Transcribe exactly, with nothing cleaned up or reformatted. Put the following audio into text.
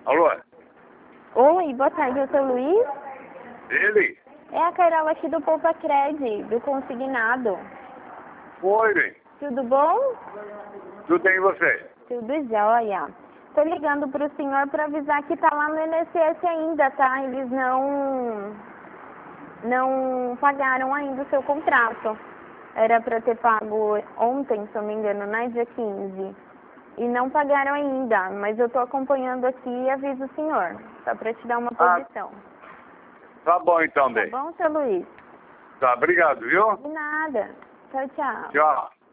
Alô? Oi, boa tarde, eu sou o Luiz. Ele? É a Carol aqui do Poupa Cred, do consignado. Oi, bem. Tudo bom? Tudo bem e você? Tudo jóia. Tô ligando pro senhor para avisar que tá lá no I N S S ainda, tá? Eles não não pagaram ainda o seu contrato. Era para ter pago ontem, se eu não me engano, né? Dia quinze. E não pagaram ainda, mas eu tô acompanhando aqui e aviso o senhor, só para te dar uma Ah, posição. tá bom então, Tá bem. bom, seu Luiz? Tá, obrigado, viu? De nada. Tchau, tchau. Tchau.